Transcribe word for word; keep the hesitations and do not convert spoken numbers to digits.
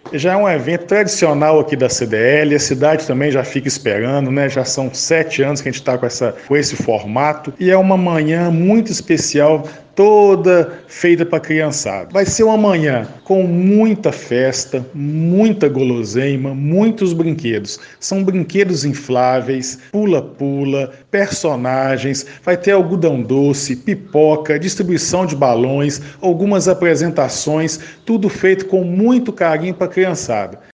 Já é um evento tradicional aqui da C D L, a cidade também já fica esperando, né? Já são sete anos que a gente está com, essa, com esse formato e é uma manhã muito especial, toda feita para a criançada. Vai ser uma manhã com muita festa, muita guloseima, muitos brinquedos. São brinquedos infláveis, pula-pula, personagens, vai ter algodão doce, pipoca, distribuição de balões, algumas apresentações, tudo feito com muito carinho para a criançada.